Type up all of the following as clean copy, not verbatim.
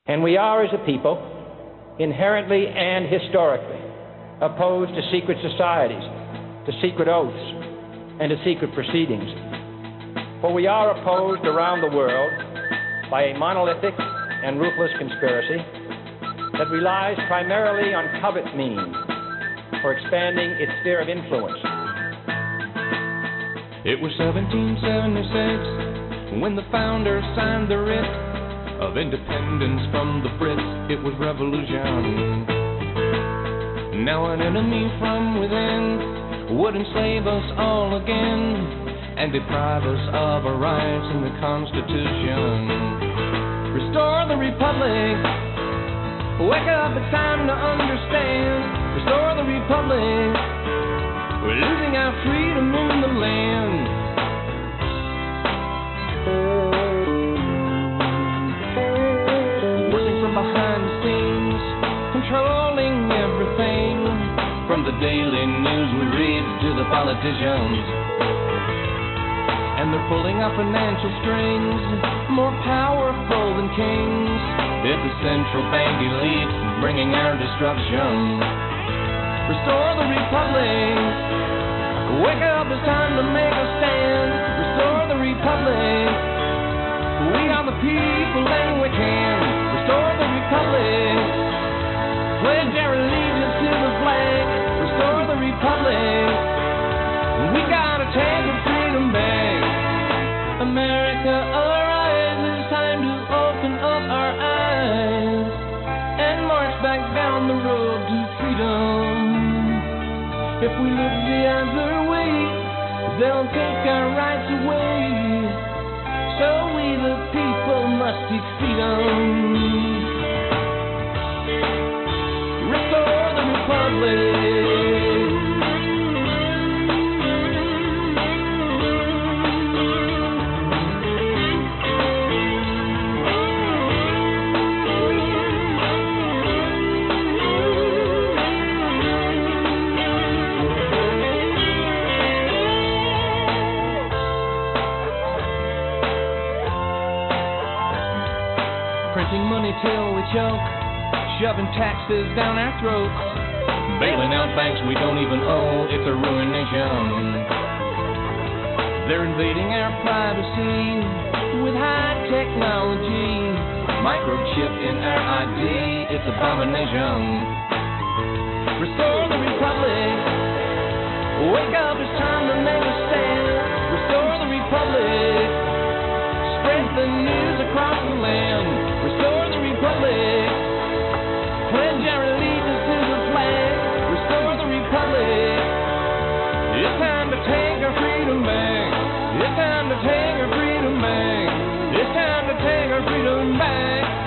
And we are, as a people, inherently and historically opposed to secret societies, to secret oaths, and to secret proceedings. For we are opposed around the world by a monolithic and ruthless conspiracy that relies primarily on covert means for expanding its sphere of influence. It was 1776 when the founders signed the writ of independence from the Brits. It was revolution. Now an enemy from within would enslave us all again and deprive us of our rights in the Constitution. Restore the Republic. Wake up, it's time to understand. Restore the Republic. We're losing our freedom in the land. Working from behind the scenes, controlling everything, from the daily news we read to the politicians. And they're pulling our financial strings, more powerful than kings. It's the central bank elite bringing our destruction. Restore the Republic. Wake up, it's time to make a stand. Restore the Republic. We are the people and we can. Restore the Republic. Pledge our allegiance to the flag. Restore the Republic. We gotta take our freedom back. America, arise. It's time to open up our eyes and march back down the road to freedom. If we look the other way, they'll take our rights away. So we the people must seek freedom. Restore the Republic. Money till we choke, shoving taxes down our throats, bailing out banks we don't even owe. It's a ruination. They're invading our privacy with high technology, microchip in our ID. It's abomination. Restore the Republic. Wake up, it's time to make a stand. Restore the Republic. Spread the news across the land. Restore the Republic. Pledge our allegiance to the flag. Restore the Republic. It's time to take our freedom back. It's time to take our freedom back. It's time to take our freedom back.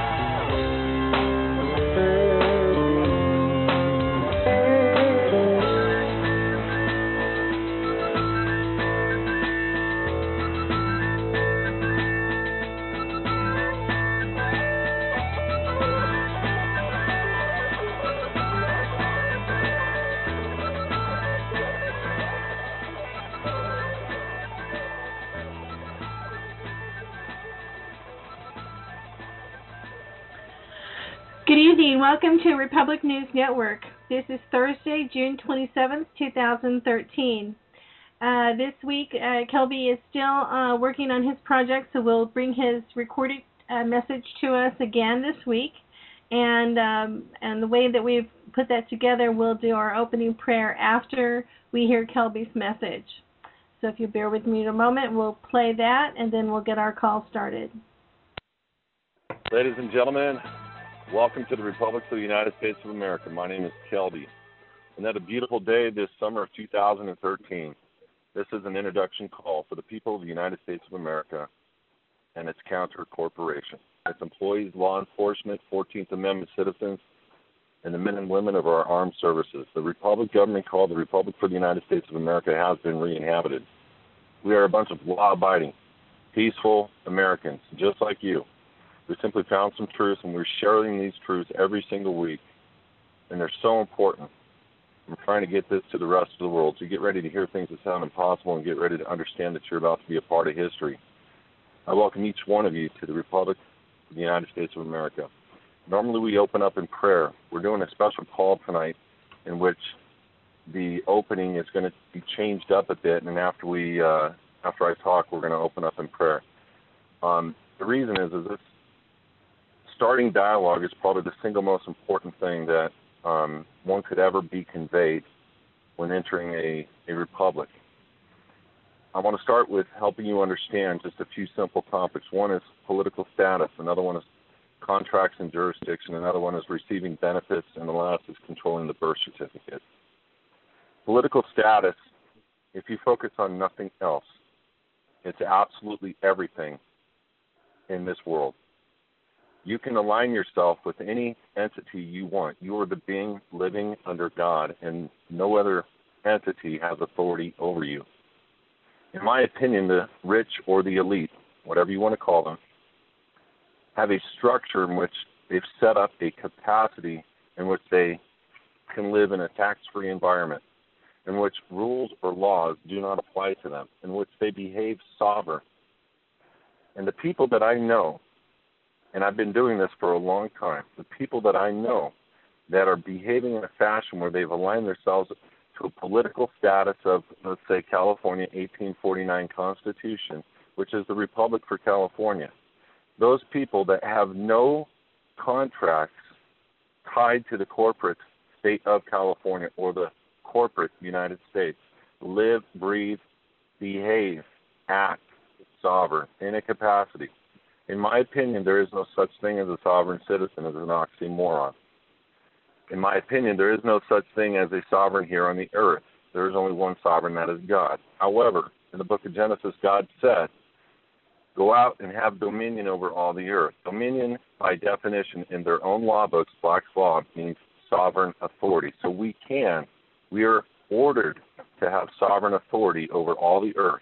Good evening. Welcome to Republic News Network. This is Thursday, June 27th, 2013. This week, Kelby is still working on his project, so we'll bring his recorded message to us again this week. And the way that we've put that together, we'll do our opening prayer after we hear Kelby's message. So if you bear with me a moment, we'll play that, and then we'll get our call started. Ladies and gentlemen, welcome to the Republic of the United States of America. My name is Kelby. And that a beautiful day this summer of 2013. This is an introduction call for the people of the United States of America and its counter corporation, its employees, law enforcement, 14th Amendment citizens, and the men and women of our armed services. The Republic government called the Republic for the United States of America has been re-inhabited. We are a bunch of law-abiding, peaceful Americans, just like you. We simply found some truths, and we're sharing these truths every single week, and they're so important. We're trying to get this to the rest of the world. So get ready to hear things that sound impossible and get ready to understand that you're about to be a part of history. I welcome each one of you to the Republic of of the United States of America. Normally we open up in prayer. We're doing a special call tonight in which the opening is going to be changed up a bit, and after I talk, we're going to open up in prayer. The reason is this starting dialogue is probably the single most important thing that one could ever be conveyed when entering a republic. I want to start with helping you understand just a few simple topics. One is political status, another one is contracts and jurisdiction, another one is receiving benefits, and the last is controlling the birth certificate. Political status, if you focus on nothing else, it's absolutely everything in this world. You can align yourself with any entity you want. You are the being living under God, and no other entity has authority over you. In my opinion, the rich or the elite, whatever you want to call them, have a structure in which they've set up a capacity in which they can live in a tax-free environment, in which rules or laws do not apply to them, in which they behave sovereign. And the people that I know, and I've been doing this for a long time, the people that I know that are behaving in a fashion where they've aligned themselves to a political status of, let's say, California 1849 Constitution, which is the Republic for California. Those people that have no contracts tied to the corporate state of California or the corporate United States live, breathe, behave, act sovereign in a capacity. In my opinion, there is no such thing as a sovereign citizen as an oxymoron. In my opinion, there is no such thing as a sovereign here on the earth. There is only one sovereign, that is God. However, in the book of Genesis, God said, go out and have dominion over all the earth. Dominion, by definition, in their own law books, Black's Law, means sovereign authority. So we are ordered to have sovereign authority over all the earth.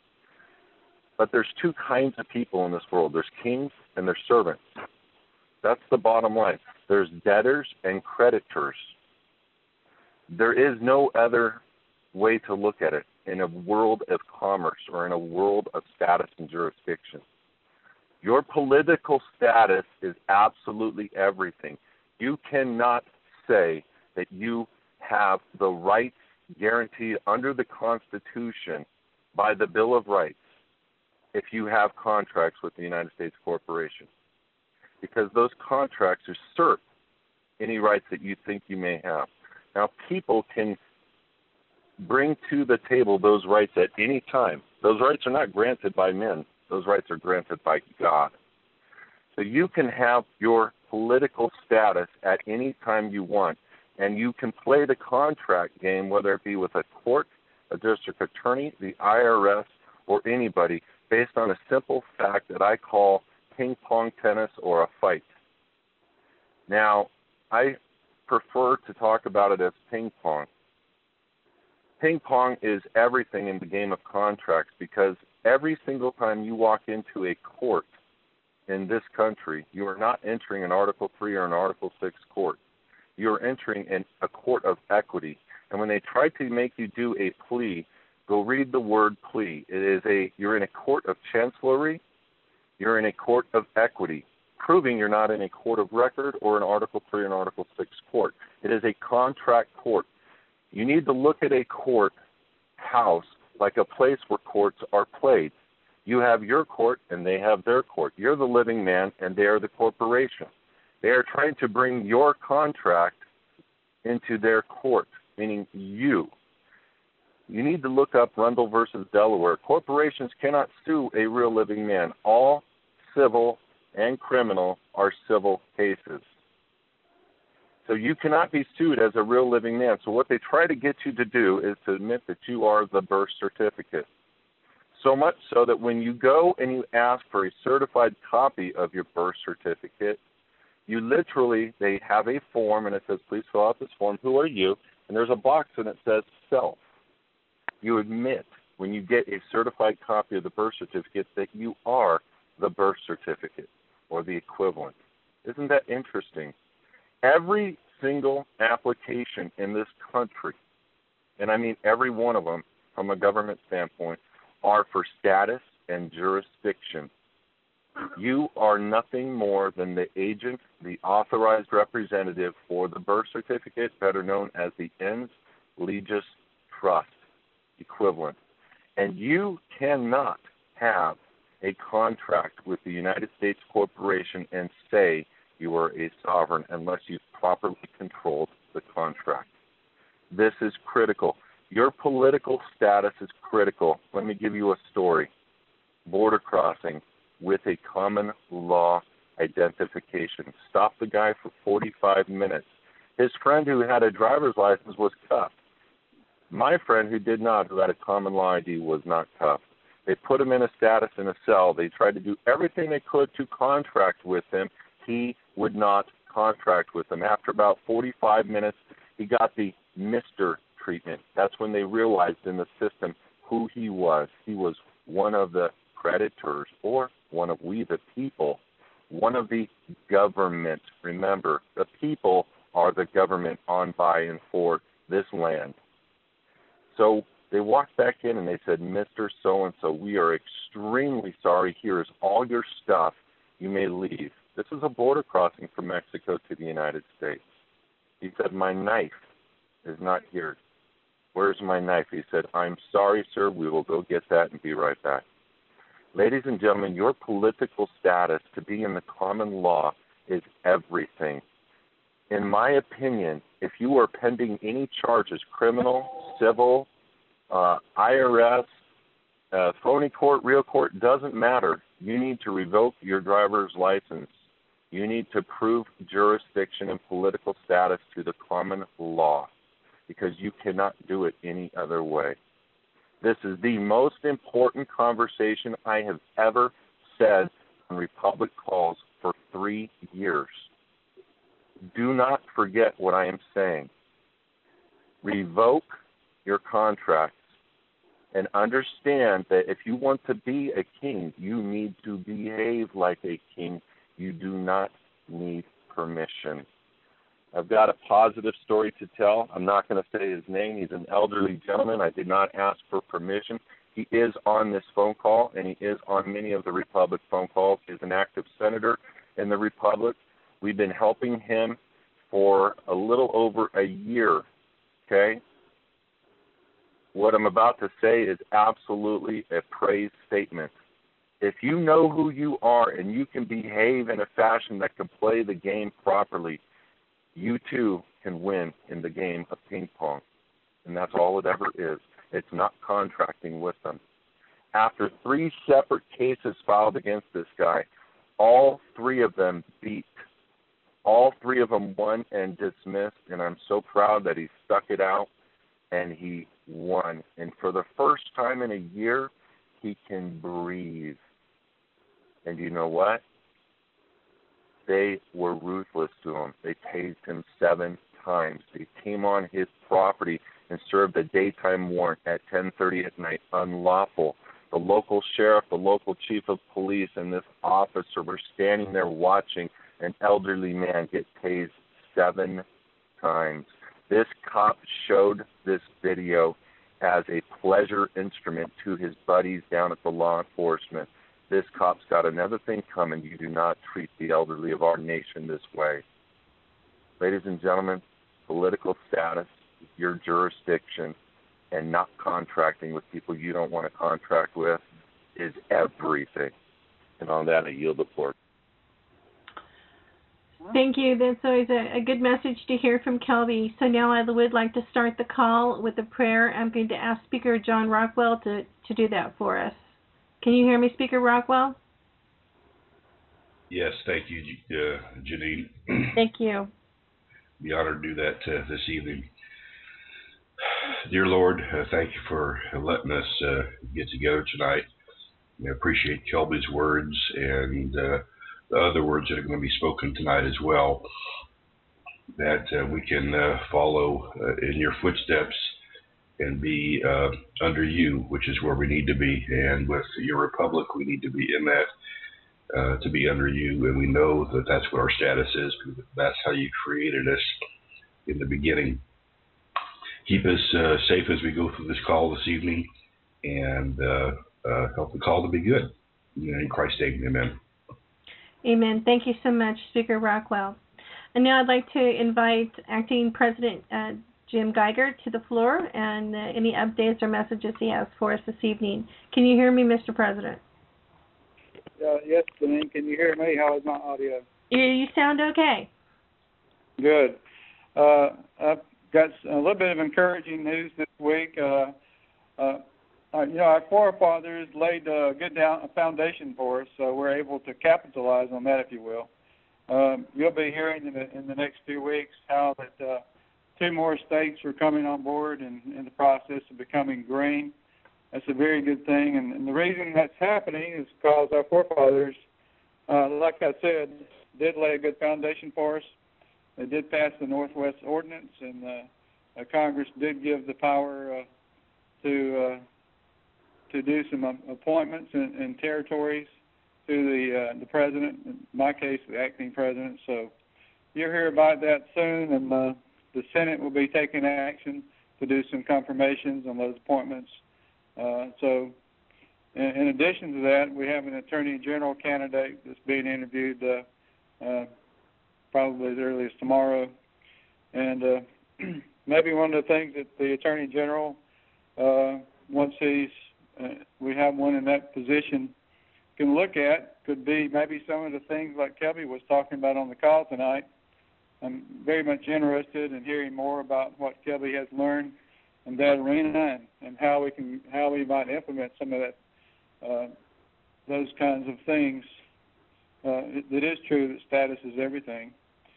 But there's two kinds of people in this world. There's kings and there's servants. That's the bottom line. There's debtors and creditors. There is no other way to look at it in a world of commerce or in a world of status and jurisdiction. Your political status is absolutely everything. You cannot say that you have the rights guaranteed under the Constitution by the Bill of Rights if you have contracts with the United States Corporation, because those contracts usurp any rights that you think you may have. Now, people can bring to the table those rights at any time. Those rights are not granted by men. Those rights are granted by God. So you can have your political status at any time you want, and you can play the contract game, whether it be with a court, a district attorney, the IRS, or anybody, based on a simple fact that I call ping pong tennis or a fight. Now, I prefer to talk about it as ping pong. Ping pong is everything in the game of contracts, because every single time you walk into a court in this country, you are not entering an Article 3 or an Article 6 court. You are entering in a court of equity. And when they try to make you do a plea, go read the word plea. You're in a court of chancellery. You're in a court of equity, proving you're not in a court of record or an Article 3 or an Article 6 court. It is a contract court. You need to look at a court house like a place where courts are played. You have your court and they have their court. You're the living man and they are the corporation. They are trying to bring your contract into their court, meaning you. You need to look up Rundle versus Delaware. Corporations cannot sue a real living man. All civil and criminal are civil cases. So you cannot be sued as a real living man. So what they try to get you to do is to admit that you are the birth certificate. So much so that when you go and you ask for a certified copy of your birth certificate, they have a form and it says, please fill out this form. Who are you? And there's a box and it says self. You admit when you get a certified copy of the birth certificate that you are the birth certificate or the equivalent. Isn't that interesting? Every single application in this country, and I mean every one of them from a government standpoint, are for status and jurisdiction. You are nothing more than the agent, the authorized representative for the birth certificate, better known as the Ens Legis Trust equivalent. And you cannot have a contract with the United States Corporation and say you are a sovereign unless you've properly controlled the contract. This is critical. Your political status is critical. Let me give you a story. Border crossing with a common law identification. Stopped the guy for 45 minutes. His friend who had a driver's license was cuffed. My friend who did not, who had a common law ID, was not cuffed. They put him in a status in a cell. They tried to do everything they could to contract with him. He would not contract with them. After about 45 minutes, he got the Mr. treatment. That's when they realized in the system who he was. He was one of the creditors, or one of we the people, one of the government. Remember, the people are the government on, by, and for this land. So they walked back in and they said, Mr. So-and-so, we are extremely sorry. Here is all your stuff. You may leave. This is a border crossing from Mexico to the United States. He said, my knife is not here. Where's my knife? He said, I'm sorry, sir. We will go get that and be right back. Ladies and gentlemen, your political status to be in the common law is everything. In my opinion, if you are pending any charges, criminal, civil, IRS, phony court, real court, doesn't matter. You need to revoke your driver's license. You need to prove jurisdiction and political status to the common law, because you cannot do it any other way. This is the most important conversation I have ever said on Republic Calls for 3 years. Do not forget what I am saying. Revoke your contracts and understand that if you want to be a king, you need to behave like a king. You do not need permission. I've got a positive story to tell. I'm not going to say his name. He's an elderly gentleman. I did not ask for permission. He is on this phone call, and he is on many of the Republic phone calls. He's an active senator in the Republic. We've been helping him for a little over a year, okay? What I'm about to say is absolutely a praise statement. If you know who you are and you can behave in a fashion that can play the game properly, you too can win in the game of ping pong. And that's all it ever is. It's not contracting with them. After 3 separate cases filed against this guy, all 3 of them beat. All 3 of them won and dismissed, and I'm so proud that he stuck it out and he won. And for the first time in a year, he can breathe. And you know what? They were ruthless to him. They tased him 7 times. They came on his property and served a daytime warrant at 10:30 at night, unlawful. The local sheriff, the local chief of police, and this officer were standing there watching an elderly man get tased 7 times. This cop showed this video as a pleasure instrument to his buddies down at the law enforcement. This cop's got another thing coming. You do not treat the elderly of our nation this way. Ladies and gentlemen, political status, your jurisdiction, and not contracting with people you don't want to contract with is everything. And on that, I yield the floor. Thank you. That's always a good message to hear from Kelby. So now I would like to start the call with a prayer. I'm going to ask Speaker John Rockwell to do that for us. Can you hear me, Speaker Rockwell? Yes, thank you, Janine. Thank you. Be honored to do that this evening. Dear Lord, thank you for letting us get together tonight. I appreciate Kelby's words and the other words that are going to be spoken tonight as well, that we can follow in your footsteps and be under you, which is where we need to be. And with your republic, we need to be in that, to be under you. And we know that that's what our status is, because that's how you created us in the beginning. Keep us safe as we go through this call this evening, and help the call to be good. In Christ's name, amen. Amen. Thank you so much, Speaker Rockwell. And now I'd like to invite Acting President Jim Geiger to the floor and any updates or messages he has for us this evening. Can you hear me, Mr. President? Yes, Deneen. Can you hear me? How is my audio? You sound okay. Good. I've got a little bit of encouraging news this week. Our forefathers laid a good foundation for us, so we're able to capitalize on that, if you will. You'll be hearing in the next few weeks how that 2 more states are coming on board and in the process of becoming green. That's a very good thing, and the reason that's happening is because our forefathers, like I said, did lay a good foundation for us. They did pass the Northwest Ordinance, and Congress did give the power to do some appointments in territories to the president, in my case, the acting president. So you'll hear about that soon, and the Senate will be taking action to do some confirmations on those appointments. So in addition to that, we have an Attorney General candidate that's being interviewed probably as early as tomorrow. And maybe one of the things that the Attorney General, once we have one in that position, can look at could be maybe some of the things like Kelby was talking about on the call tonight. I'm very much interested in hearing more about what Kelby has learned in that arena and how we might implement some of that, those kinds of things. It is true that status is everything.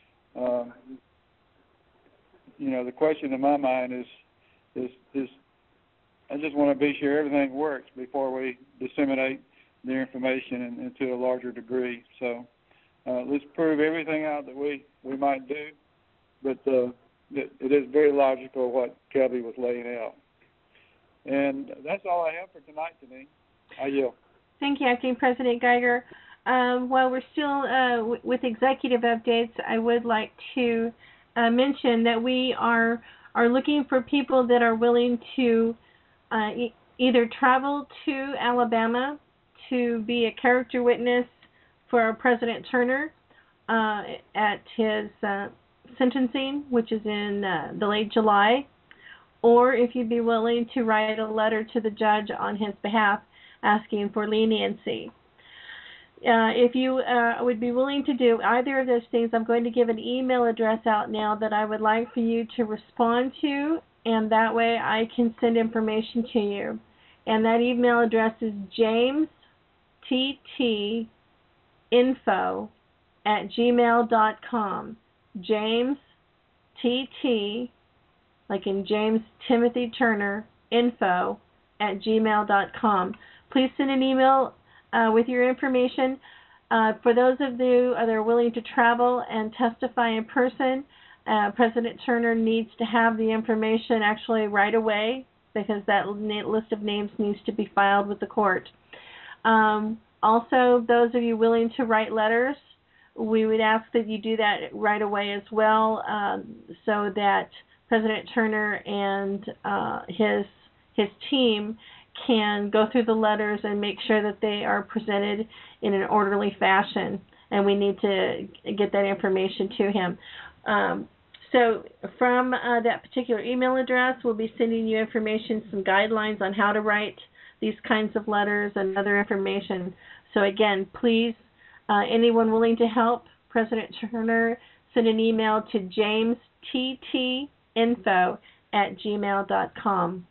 The question in my mind is I just want to be sure everything works before we disseminate the information into a larger degree. So let's prove everything out that we might do, but it is very logical what Kelby was laying out. And that's all I have for tonight, Deneen. I yield. Thank you, Acting President Geiger. While we're still with executive updates, I would like to mention that we are looking for people that are willing to either travel to Alabama to be a character witness for President Turner at his sentencing, which is in the late July, or if you'd be willing to write a letter to the judge on his behalf asking for leniency. If you would be willing to do either of those things, I'm going to give an email address out now that I would like for you to respond to, and that way I can send information to you. And that email address is jamesttinfo@gmail.com. James TT, like in James Timothy Turner, info@gmail.com. Please send an email with your information. For those of you that are willing to travel and testify in person, President Turner needs to have the information actually right away because that list of names needs to be filed with the court. Also, those of you willing to write letters, we would ask that you do that right away as well, so that President Turner and his team can go through the letters and make sure that they are presented in an orderly fashion, and we need to get that information to him. So from that particular email address, we'll be sending you information, some guidelines on how to write these kinds of letters and other information. So again, please, anyone willing to help President Turner, send an email to jamesttinfo@gmail.com.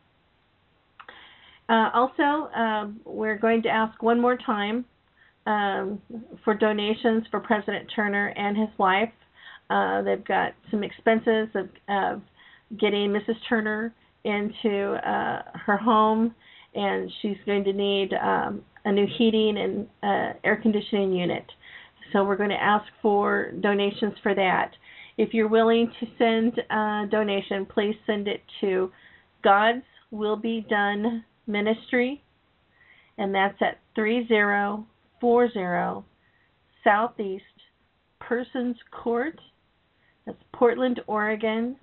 Also, we're going to ask one more time for donations for President Turner and his wife. They've got some expenses of getting Mrs. Turner into her home, and she's going to need a new heating and air conditioning unit. So we're going to ask for donations for that. If you're willing to send a donation, please send it to God's Will Be Done Ministry, and that's at 3040 Southeast Persons Court. That's Portland, Oregon,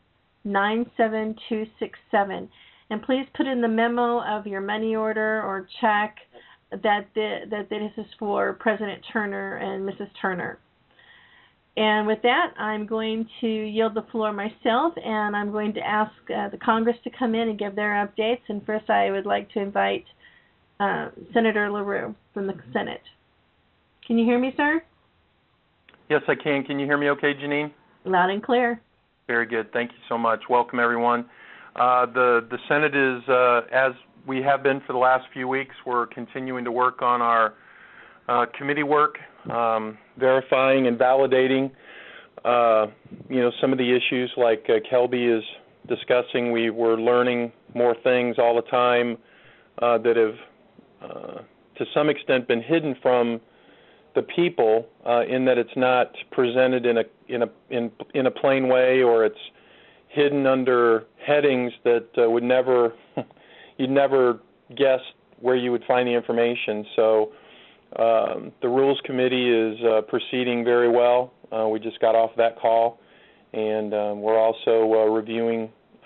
97267. And please put in the memo of your money order or check that this is for President Turner and Mrs. Turner. And with that, I'm going to yield the floor myself, and I'm going to ask the Congress to come in and give their updates. And first, I would like to invite Senator LaRue from the Senate. Can you hear me, sir? Yes, I can. Can you hear me okay, Janine? Loud and clear. Very good. Thank you so much. Welcome, everyone. The Senate is, as we have been for the last few weeks, we're continuing to work on our committee work, verifying and validating, some of the issues like Kelby is discussing. We're learning more things all the time that have, to some extent, been hidden from the people in that it's not presented in a plain way, or it's hidden under headings that would never you'd never guess where you would find the information. So the Rules Committee is proceeding very well. We just got off that call, and we're also reviewing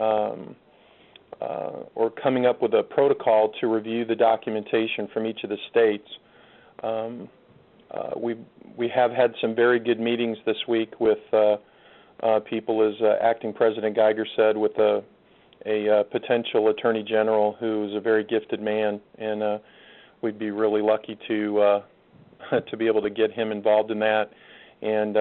or coming up with a protocol to review the documentation from each of the states. We have had some very good meetings this week with people, as Acting President Geiger said, with a potential Attorney General who's a very gifted man, and we'd be really lucky to be able to get him involved in that. And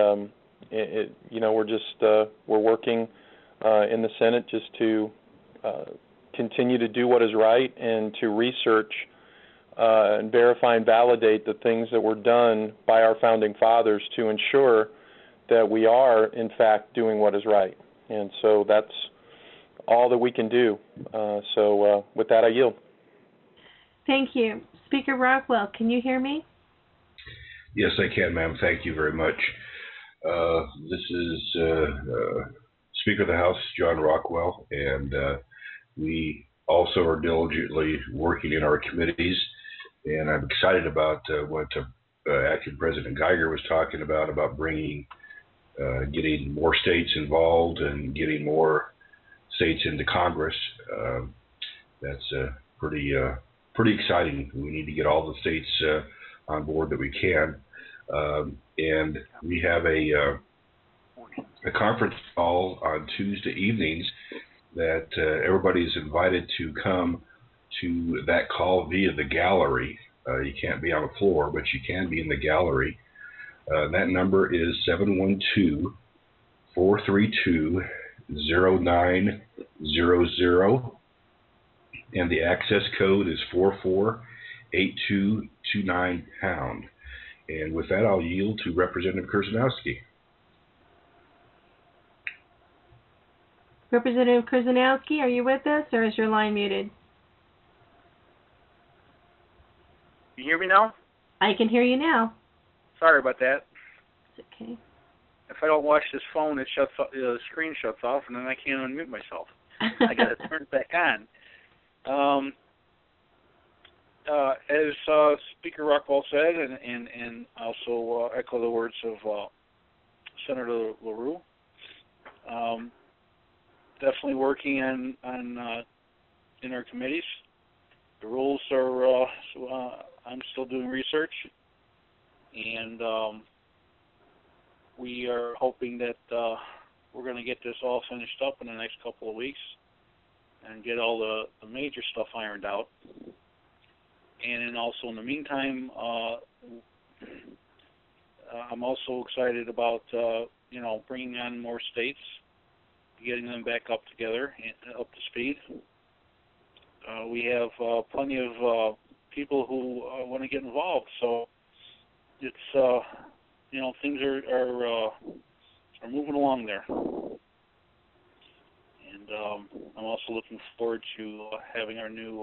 we're working in the Senate just to continue to do what is right and to research and verify and validate the things that were done by our founding fathers to ensure that we are, in fact, doing what is right. And so that's all that we can do. So with that, I yield. Thank you. Speaker Rockwell, can you hear me? Yes, I can, ma'am. Thank you very much. This is Speaker of the House, John Rockwell, and we also are diligently working in our committees. And I'm excited about what Acting President Geiger was talking about bringing, getting more states involved and getting more states into Congress. That's pretty exciting. We need to get all the states on board that we can. And we have a conference call on Tuesday evenings that everybody is invited to come to that call via the gallery. You can't be on the floor, but you can be in the gallery. That number is 712-432-0900, and the access code is 448229#. And with that, I'll yield to Representative Kurzanowski. Representative Kurzanowski, are you with us, or is your line muted? You hear me now? I can hear you now. Sorry about that. It's okay. If I don't watch this phone, it shuts off, the screen shuts off, and then I can't unmute myself. I got to turn it back on. As Speaker Rockwell said, and also echo the words of Senator LaRue, definitely working on in our committees. The rules are. I'm still doing research, and we are hoping that we're going to get this all finished up in the next couple of weeks and get all the major stuff ironed out. And then also in the meantime, I'm also excited about bringing on more states, getting them back up together and up to speed. We have plenty of people who want to get involved, so it's things are moving along there. And I'm also looking forward to having our new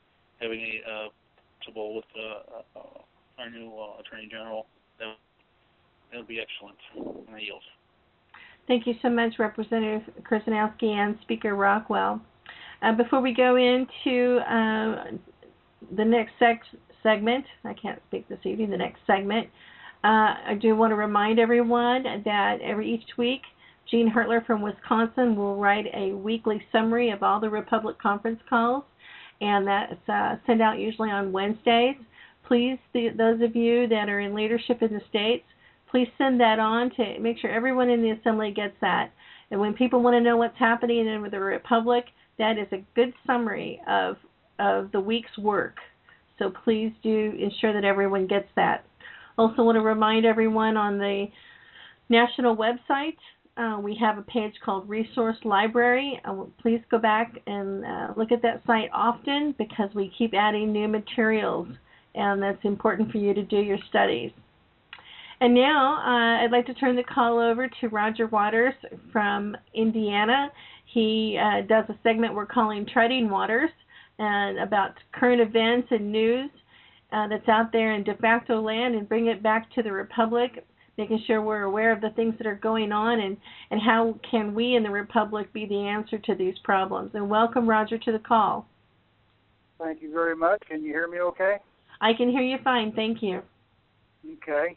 with our new Attorney General. That'll be excellent. And I yield. Thank you so much, Representative Kurzanowski and Speaker Rockwell. Before we go into the next segment, I can't speak this evening, the next segment, I do want to remind everyone that each week, Gene Hertler from Wisconsin will write a weekly summary of all the Republic conference calls, and that's sent out usually on Wednesdays. please, those of you that are in leadership in the states, please send that on to make sure everyone in the Assembly gets that. And when people want to know what's happening in the Republic, that is a good summary of the week's work. So please do ensure that everyone gets that. Also want to remind everyone on the national website, we have a page called Resource Library. Please go back and look at that site often because we keep adding new materials, and that's important for you to do your studies. And now I'd like to turn the call over to Roger Waters from Indiana. He does a segment we're calling Treading Waters, and about current events and news that's out there in de facto land, and bring it back to the Republic, making sure we're aware of the things that are going on and how can we in the Republic be the answer to these problems. And welcome, Roger, to the call. Thank you very much. Can you hear me okay? I can hear you fine. Thank you. Okay.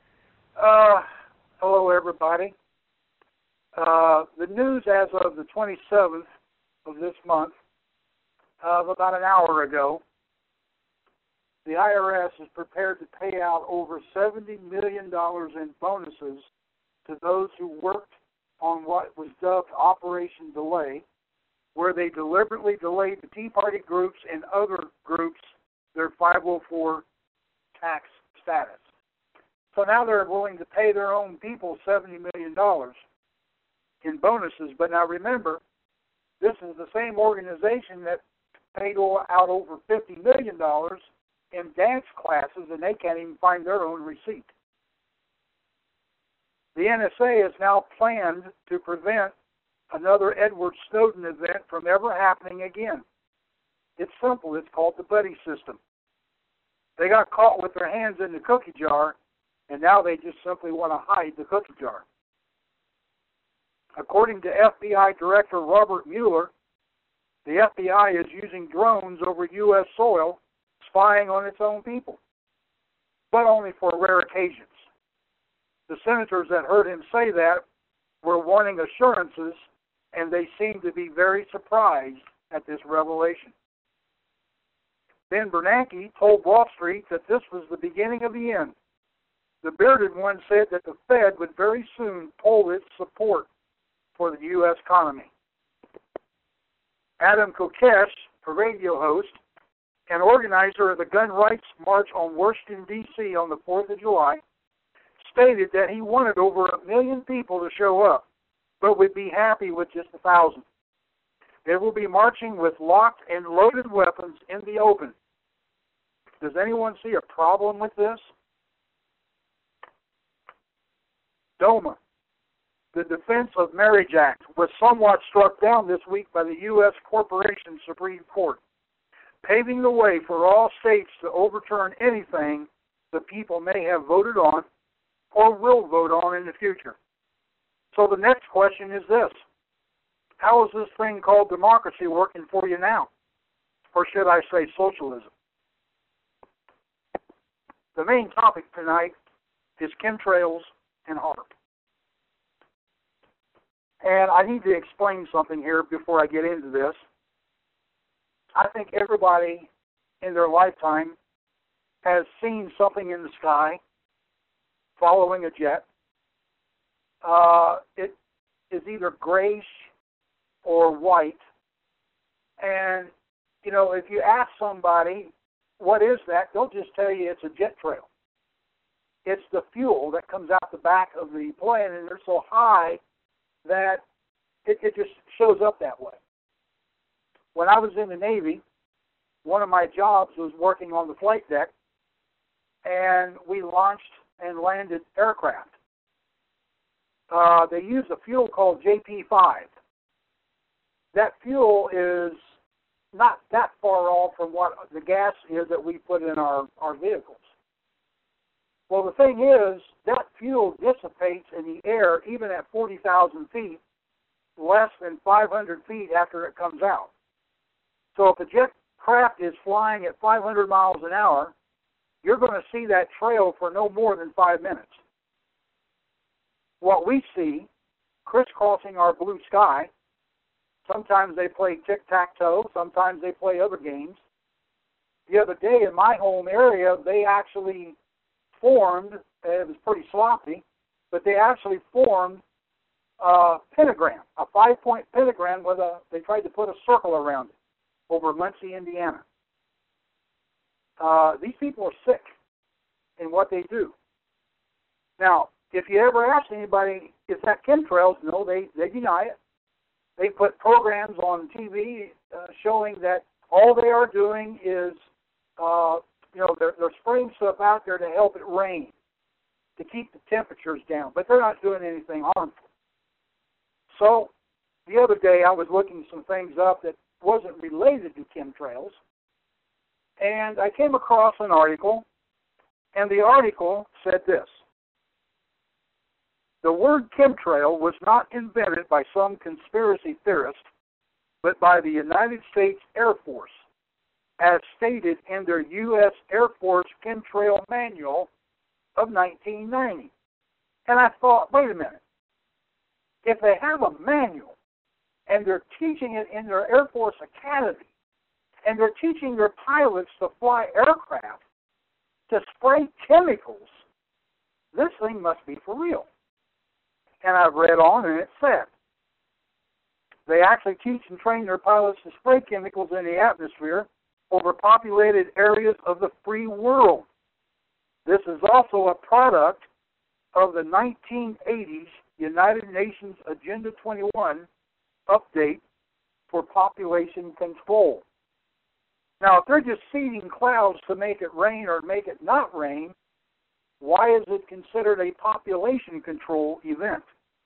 Hello, everybody. The news as of the 27th of this month, about an hour ago, the IRS is prepared to pay out over $70 million in bonuses to those who worked on what was dubbed Operation Delay, where they deliberately delayed the Tea Party groups and other groups their 504 tax status. So now they're willing to pay their own people $70 million in bonuses. But now remember, this is the same organization that paid out over $50 million in dance classes, and they can't even find their own receipt. The NSA has now planned to prevent another Edward Snowden event from ever happening again. It's simple. It's called the buddy system. They got caught with their hands in the cookie jar, and now they just simply want to hide the cookie jar. According to FBI Director Robert Mueller, the FBI is using drones over U.S. soil, spying on its own people, but only for rare occasions. The senators that heard him say that were wanting assurances, and they seemed to be very surprised at this revelation. Ben Bernanke told Wall Street that this was the beginning of the end. The bearded one said that the Fed would very soon pull its support for the U.S. economy. Adam Kokesh, a radio host and organizer of the Gun Rights March on Washington, D.C. on the 4th of July, stated that he wanted over 1 million people to show up, but would be happy with just 1,000. They will be marching with locked and loaded weapons in the open. Does anyone see a problem with this? DOMA, the Defense of Marriage Act, was somewhat struck down this week by the U.S. Corporation Supreme Court, paving the way for all states to overturn anything the people may have voted on or will vote on in the future. So the next question is this: how is this thing called democracy working for you now? Or should I say socialism? The main topic tonight is chemtrails and HAARP. And I need to explain something here before I get into this. I think everybody in their lifetime has seen something in the sky following a jet. It is either grayish or white. And, you know, if you ask somebody, what is that, they'll just tell you it's a jet trail. It's the fuel that comes out the back of the plane, and they're so high that it just shows up that way. When I was in the Navy, one of my jobs was working on the flight deck, and we launched and landed aircraft. They use a fuel called JP5. That fuel is not that far off from what the gas is that we put in our vehicles. Well, the thing is, that fuel dissipates in the air even at 40,000 feet, less than 500 feet after it comes out. So if a jet craft is flying at 500 miles an hour, you're going to see that trail for no more than 5 minutes. What we see, crisscrossing our blue sky, sometimes they play tic-tac-toe, sometimes they play other games, the other day in my home area, they actually formed, it was pretty sloppy, but they actually formed a pentagram, a 5-point pentagram they tried to put a circle around it over Muncie, Indiana. These people are sick in what they do. Now, if you ever ask anybody, is that chemtrails? No, they deny it. They put programs on TV showing that all they are doing is, they're spraying stuff out there to help it rain, to keep the temperatures down, but they're not doing anything harmful. So, the other day I was looking some things up that wasn't related to chemtrails, and I came across an article, and the article said this: the word chemtrail was not invented by some conspiracy theorist, but by the United States Air Force, as stated in their U.S. Air Force Chemtrail Manual of 1990. And I thought, wait a minute. If they have a manual, and they're teaching it in their Air Force Academy, and they're teaching their pilots to fly aircraft, to spray chemicals, this thing must be for real. And I read on, and it said, they actually teach and train their pilots to spray chemicals in the atmosphere over populated areas of the free world. This is also a product of the 1980s United Nations Agenda 21 update for population control. Now, if they're just seeding clouds to make it rain or make it not rain, why is it considered a population control event?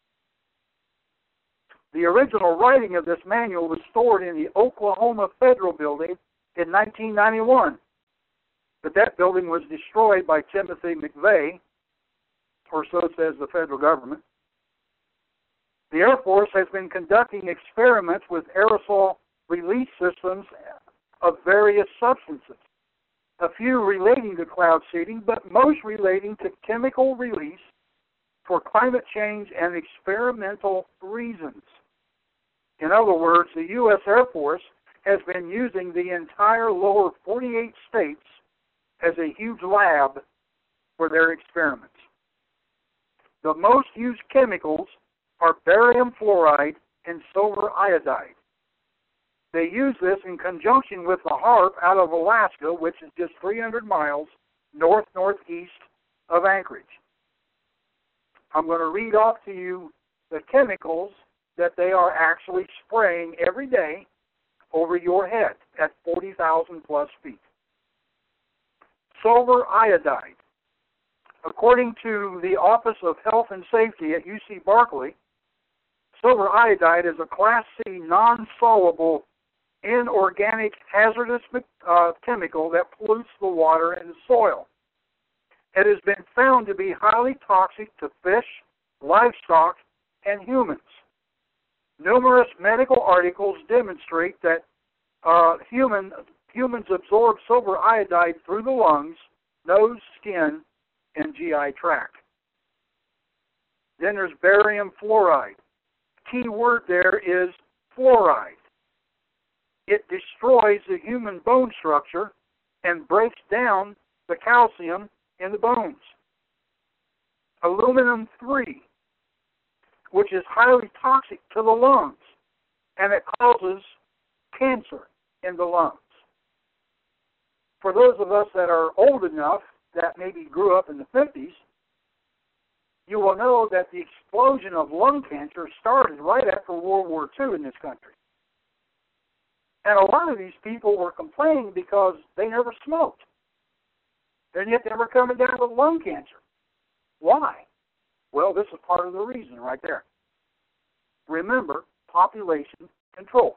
The original writing of this manual was stored in the Oklahoma Federal Building in 1991. But that building was destroyed by Timothy McVeigh, or so says the federal government. The Air Force has been conducting experiments with aerosol release systems of various substances, a few relating to cloud seeding, but most relating to chemical release for climate change and experimental reasons. In other words, the U.S. Air Force has been using the entire lower 48 states as a huge lab for their experiments. The most used chemicals are barium fluoride and silver iodide. They use this in conjunction with the HAARP out of Alaska, which is just 300 miles northeast of Anchorage. I'm going to read off to you the chemicals that they are actually spraying every day over your head at 40,000 plus feet. Silver iodide. According to the Office of Health and Safety at UC Berkeley, silver iodide is a Class C non-soluble inorganic hazardous chemical that pollutes the water and the soil. It has been found to be highly toxic to fish, livestock, and humans. Numerous medical articles demonstrate that humans absorb silver iodide through the lungs, nose, skin, and GI tract. Then there's barium fluoride. Key word there is fluoride. It destroys the human bone structure and breaks down the calcium in the bones. Aluminum-3, which is highly toxic to the lungs, and it causes cancer in the lungs. For those of us that are old enough, that maybe grew up in the 50s, you will know that the explosion of lung cancer started right after World War II in this country. And a lot of these people were complaining because they never smoked. And yet they were coming down with lung cancer. Why? Well, this is part of the reason right there. Remember, population control.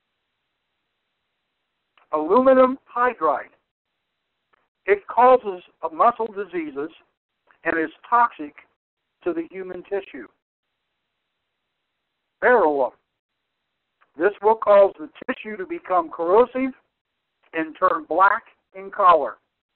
Aluminum hydride. It causes muscle diseases and is toxic to the human tissue. Beryllium. This will cause the tissue to become corrosive and turn black in color.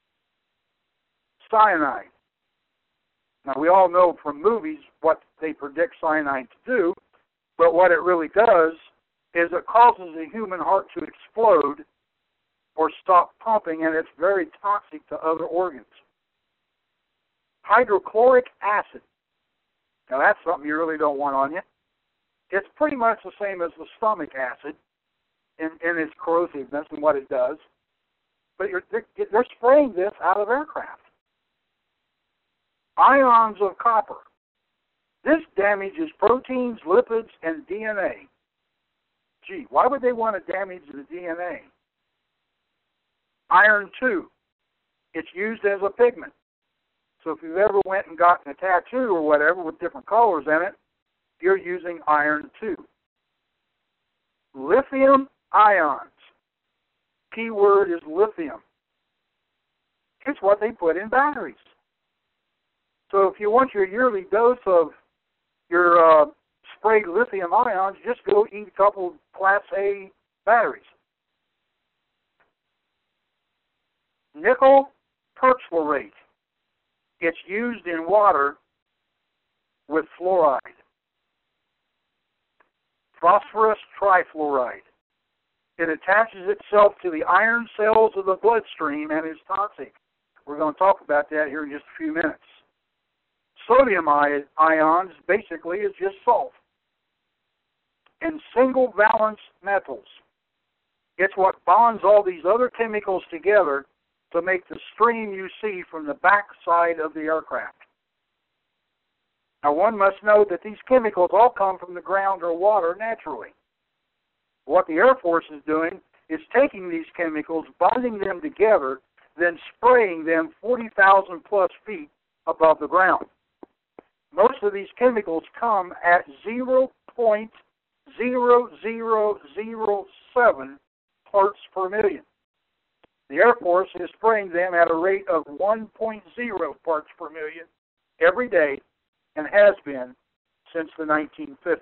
Cyanide. Now, we all know from movies what they predict cyanide to do, but what it really does is it causes the human heart to explode or stop pumping, and it's very toxic to other organs. Hydrochloric acid. Now that's something you really don't want on you. It's pretty much the same as the stomach acid in its corrosiveness and what it does. But they're spraying this out of aircraft. Ions of copper. This damages proteins, lipids, and DNA. Gee, why would they want to damage the DNA? Iron 2. It's used as a pigment. So if you've ever went and gotten a tattoo or whatever with different colors in it, you're using iron 2. Lithium ions. Key word is lithium. It's what they put in batteries. So if you want your yearly dose of your sprayed lithium ions, just go eat a couple Class A batteries. Nickel perchlorate. It's used in water with fluoride. Phosphorus trifluoride. It attaches itself to the iron cells of the bloodstream and is toxic. We're going to talk about that here in just a few minutes. Sodium ions basically is just salt. And single valence metals. It's what bonds all these other chemicals together to make the stream you see from the back side of the aircraft. Now, one must know that these chemicals all come from the ground or water naturally. What the Air Force is doing is taking these chemicals, bonding them together, then spraying them 40,000 plus feet above the ground. Most of these chemicals come at 0.0007 parts per million. The Air Force is spraying them at a rate of 1.0 parts per million every day and has been since the 1950s.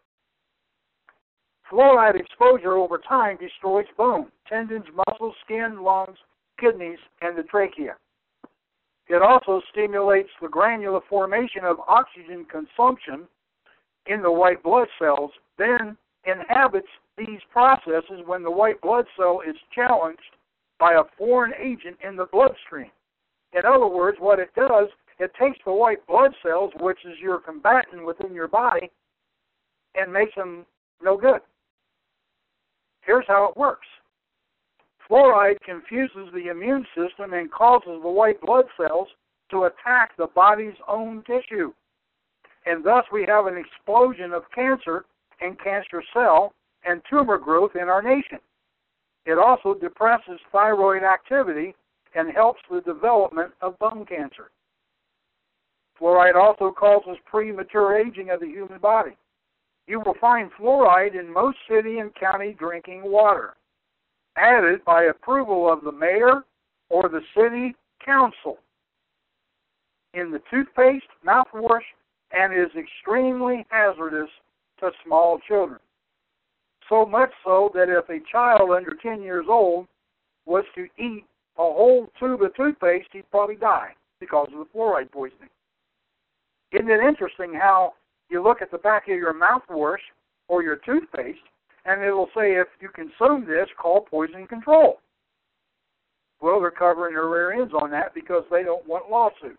Fluoride exposure over time destroys bone, tendons, muscles, skin, lungs, kidneys, and the trachea. It also stimulates the granular formation of oxygen consumption in the white blood cells, then inhabits these processes when the white blood cell is challenged by a foreign agent in the bloodstream. In other words, what it does, it takes the white blood cells, which is your combatant within your body, and makes them no good. Here's how it works. Fluoride confuses the immune system and causes the white blood cells to attack the body's own tissue. And thus we have an explosion of cancer and cancer cell and tumor growth in our nation. It also depresses thyroid activity and helps the development of bone cancer. Fluoride also causes premature aging of the human body. You will find fluoride in most city and county drinking water, added by approval of the mayor or the city council, in the toothpaste, mouthwash, and is extremely hazardous to small children. So much so that if a child under 10 years old was to eat a whole tube of toothpaste, he'd probably die because of the fluoride poisoning. Isn't it interesting how you look at the back of your mouthwash or your toothpaste, and it will say, if you consume this, call poison control. Well, they're covering their rear ends on that because they don't want lawsuits.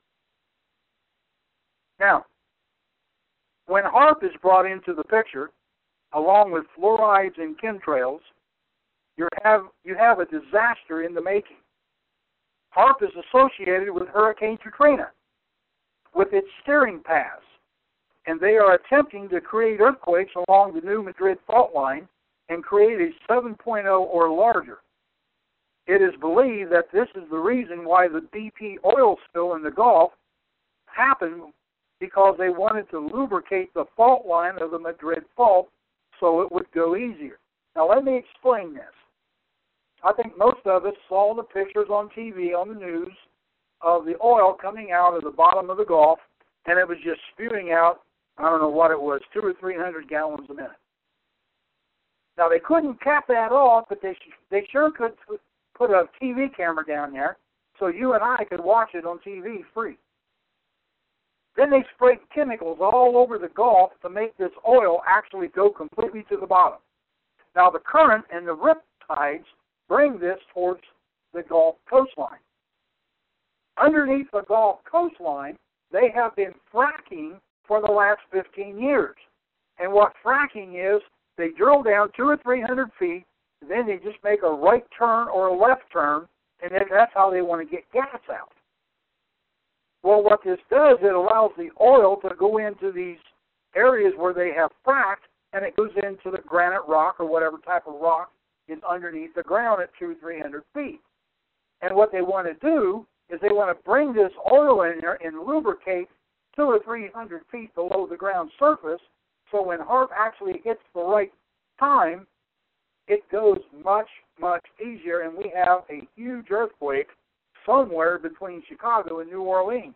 Now, when HAARP is brought into the picture, along with fluorides and chemtrails, you have a disaster in the making. HAARP is associated with Hurricane Katrina, with its steering paths, and they are attempting to create earthquakes along the New Madrid fault line and create a 7.0 or larger. It is believed that this is the reason why the BP oil spill in the Gulf happened, because they wanted to lubricate the fault line of the Madrid fault so it would go easier. Now let me explain this. I think most of us saw the pictures on TV, on the news, of the oil coming out of the bottom of the Gulf, and it was just spewing out, I don't know what it was, 200 or 300 gallons a minute. Now, they couldn't cap that off, but they sure could put a TV camera down there so you and I could watch it on TV free. Then they sprayed chemicals all over the Gulf to make this oil actually go completely to the bottom. Now, the current and the rip tides bring this towards the Gulf coastline. Underneath the Gulf coastline, they have been fracking for the last 15 years. And what fracking is, they drill down 200 or 300 feet, and then they just make a right turn or a left turn, and then that's how they want to get gas out. Well, what this does, it allows the oil to go into these areas where they have fracked, and it goes into the granite rock or whatever type of rock is underneath the ground at 200 or 300 feet. And what they want to do is they want to bring this oil in there and lubricate 200 or 300 feet below the ground surface, so when HAARP actually hits the right time, it goes much, much easier, and we have a huge earthquake somewhere between Chicago and New Orleans.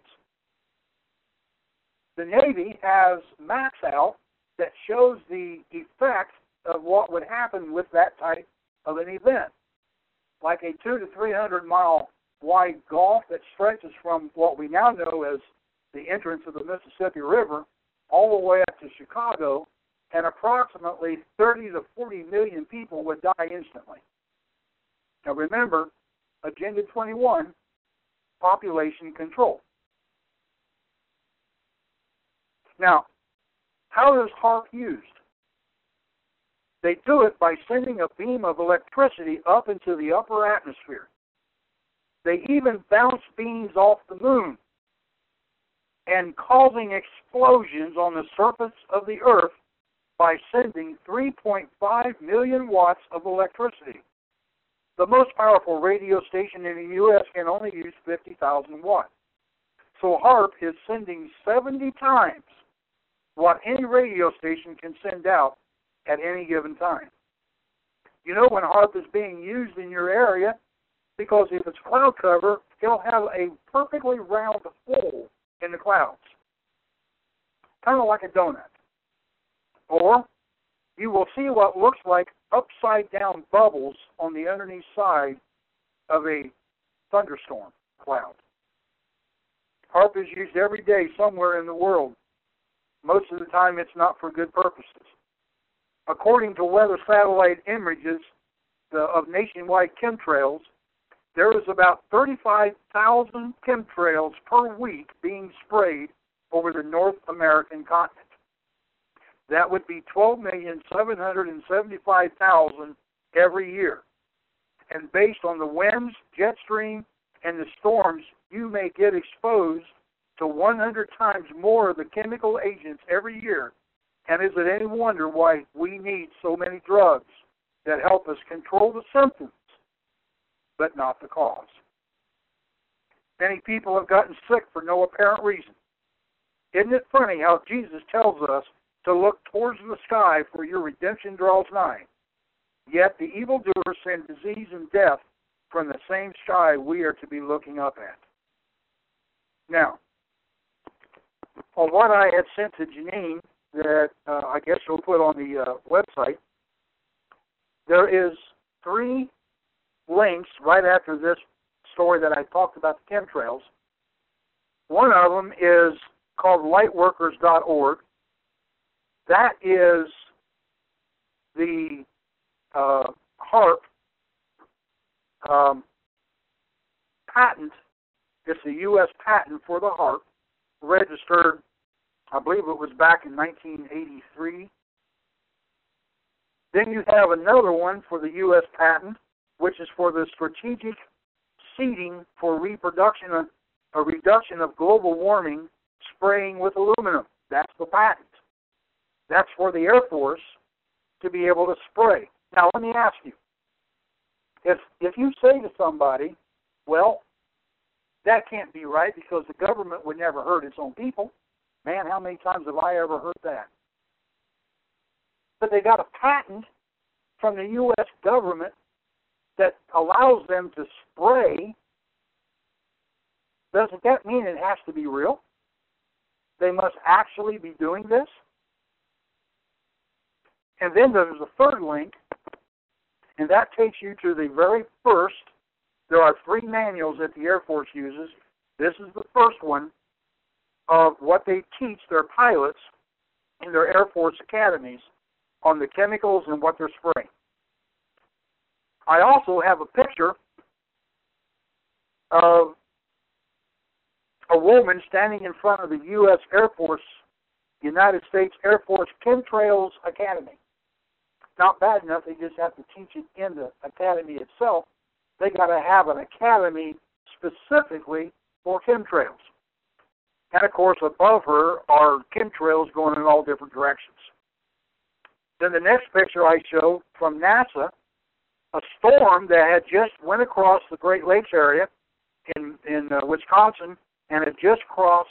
The Navy has maps out that shows the effect of what would happen with that type of an event. Like a 200 to 300 mile wide gulf that stretches from what we now know as the entrance of the Mississippi River all the way up to Chicago, and approximately 30 to 40 million people would die instantly. Now remember, Agenda 21, population control. Now, how is HAARP used? They do it by sending a beam of electricity up into the upper atmosphere. They even bounce beams off the moon and causing explosions on the surface of the Earth by sending 3.5 million watts of electricity. The most powerful radio station in the U.S. can only use 50,000 watts. So HAARP is sending 70 times what any radio station can send out at any given time. You know when HAARP is being used in your area? Because if it's cloud cover, it'll have a perfectly round hole in the clouds, kind of like a donut. Or you will see what looks like upside-down bubbles on the underneath side of a thunderstorm cloud. HAARP is used every day somewhere in the world. Most of the time it's not for good purposes. According to weather satellite images of nationwide chemtrails, there is about 35,000 chemtrails per week being sprayed over the North American continent. That would be 12,775,000 every year. And based on the winds, jet stream, and the storms, you may get exposed to 100 times more of the chemical agents every year. And is it any wonder why we need so many drugs that help us control the symptoms, but not the cause? Many people have gotten sick for no apparent reason. Isn't it funny how Jesus tells us to look towards the sky for your redemption draws nigh? Yet the evildoers send disease and death from the same sky we are to be looking up at. Now, on what I had sent to Janine that I guess you'll put on the website, there is 3 links right after this story that I talked about the chemtrails. One of them is called lightworkers.org. That is the HAARP patent. It's the U.S. patent for the HAARP, registered, I believe it was back in 1983. Then you have another one for the U.S. patent, which is for the strategic seeding for reduction of global warming spraying with aluminum. That's the patent. That's for the Air Force to be able to spray. Now, let me ask you, if you say to somebody, well, that can't be right because the government would never hurt its own people. Man, how many times have I ever heard that? But they got a patent from the U.S. government that allows them to spray. Doesn't that mean it has to be real? They must actually be doing this? And then there's a third link, and that takes you to the very first. There are 3 manuals that the Air Force uses. This is the first one of what they teach their pilots in their Air Force academies on the chemicals and what they're spraying. I also have a picture of a woman standing in front of the U.S. Air Force, United States Air Force Chemtrails Academy. Not bad enough, they just have to teach it in the academy itself. They got to have an academy specifically for chemtrails. And of course, above her are chemtrails going in all different directions. Then the next picture I show from NASA, a storm that had just went across the Great Lakes area in Wisconsin and had just crossed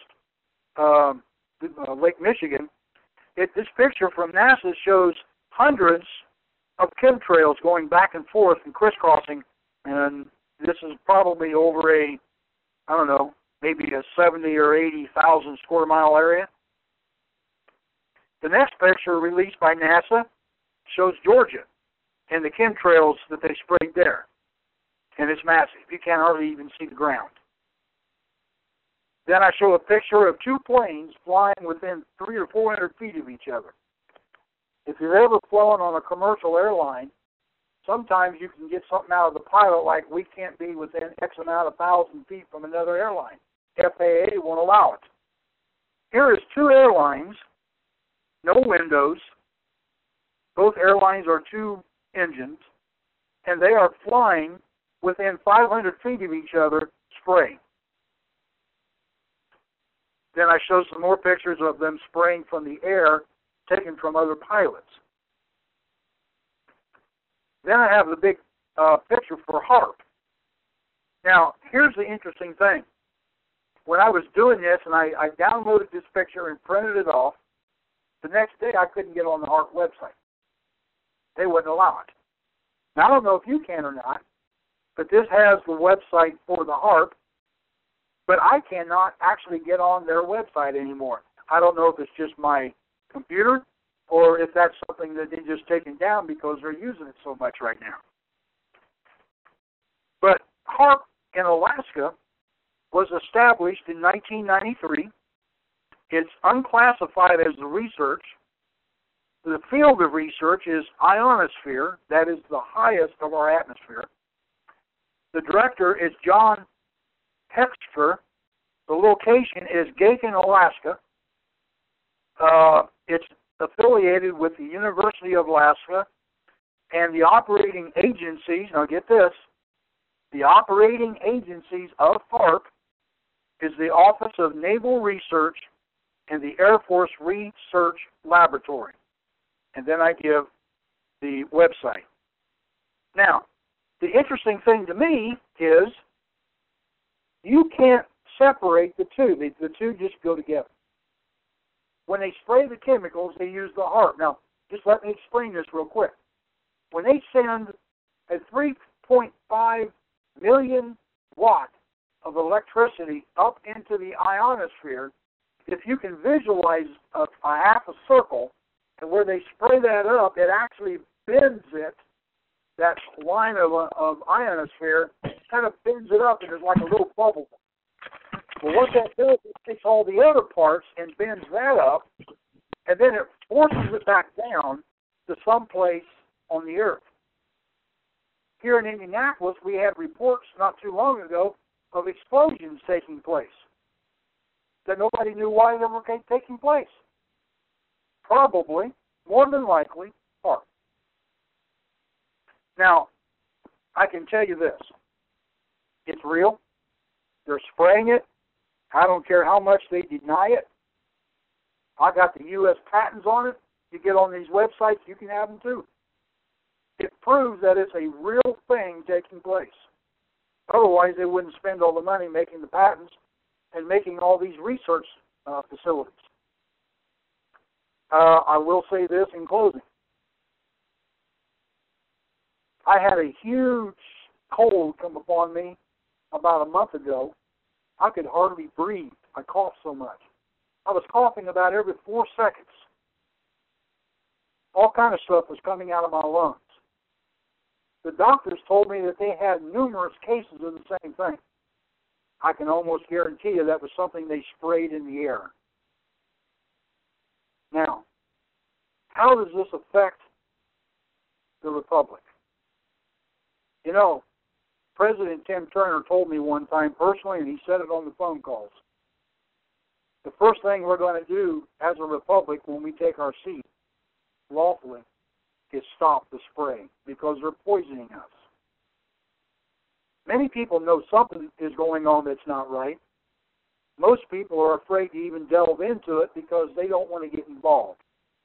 Lake Michigan. This picture from NASA shows hundreds of chemtrails going back and forth and crisscrossing, and this is probably over maybe a 70 or 80,000 square mile area. The next picture released by NASA shows Georgia and the chemtrails that they sprayed there, and it's massive. You can't hardly even see the ground. Then I show a picture of two planes flying within 300 or 400 feet of each other. If you've ever flown on a commercial airline, sometimes you can get something out of the pilot like we can't be within X amount of 1,000 feet from another airline. FAA won't allow it. Here is two airlines, no windows. Both airlines are two engines, and they are flying within 500 feet of each other, spraying. Then I show some more pictures of them spraying from the air, taken from other pilots. Then I have the big picture for HAARP. Now, here's the interesting thing. When I was doing this, and I downloaded this picture and printed it off, the next day I couldn't get on the HAARP website. They wouldn't allow it. Now, I don't know if you can or not, but this has the website for the HAARP, but I cannot actually get on their website anymore. I don't know if it's just my computer or if that's something that they've just taken down because they're using it so much right now. But HAARP in Alaska was established in 1993. It's unclassified as the research. The field of research is ionosphere. That is the highest of our atmosphere. The director is John Hexter. The location is Gayton, Alaska. It's affiliated with the University of Alaska, and the operating agencies, now get this, the operating agencies of HAARP is the Office of Naval Research and the Air Force Research Laboratory. And then I give the website. Now, the interesting thing to me is you can't separate the two. The two just go together. When they spray the chemicals, they use the HAARP. Now, just let me explain this real quick. When they send a 3.5 million watt of electricity up into the ionosphere, if you can visualize a half a circle, and where they spray that up, it actually bends it, that line of ionosphere, kind of bends it up, and there's like a little bubble. Well, what that does is it takes all the other parts and bends that up, and then it forces it back down to someplace on the earth. Here in Indianapolis, we had reports not too long ago of explosions taking place that nobody knew why they were taking place. Probably, more than likely, HAARP. Now, I can tell you this. It's real. They're spraying it. I don't care how much they deny it. I got the U.S. patents on it. You get on these websites, you can have them too. It proves that it's a real thing taking place. Otherwise, they wouldn't spend all the money making the patents and making all these research facilities. I will say this in closing. I had a huge cold come upon me about a month ago. I could hardly breathe. I coughed so much. I was coughing about every 4 seconds. All kind of stuff was coming out of my lungs. The doctors told me that they had numerous cases of the same thing. I can almost guarantee you that was something they sprayed in the air. Now, how does this affect the Republic? You know, President Tim Turner told me one time personally, and he said it on the phone calls, the first thing we're going to do as a republic when we take our seat lawfully is stop the spraying because they're poisoning us. Many people know something is going on that's not right. Most people are afraid to even delve into it because they don't want to get involved.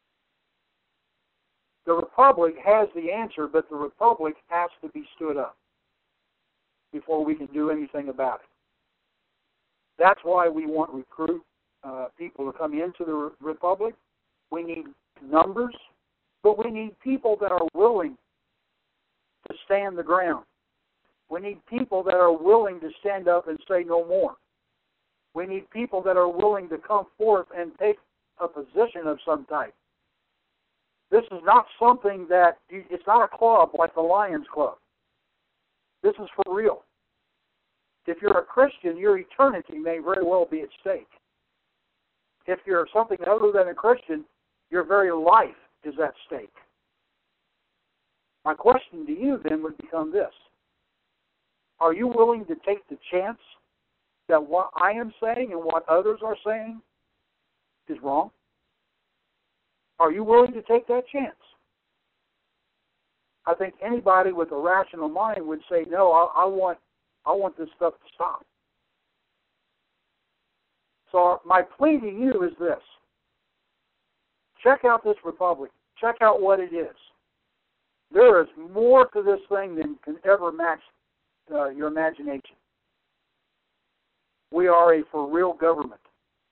The republic has the answer, but the republic has to be stood up before we can do anything about it. That's why we want recruit people to come into the republic. We need numbers, but we need people that are willing to stand the ground. We need people that are willing to stand up and say no more. We need people that are willing to come forth and take a position of some type. This is not something that, it's not a club like the Lions Club. This is for real. If you're a Christian, your eternity may very well be at stake. If you're something other than a Christian, your very life is at stake. My question to you then would become this. Are you willing to take the chance that what I am saying and what others are saying is wrong? Are you willing to take that chance? I think anybody with a rational mind would say, no, I want this stuff to stop. So my plea to you is this. Check out this republic. Check out what it is. There is more to this thing than can ever match your imagination. We are a for real government.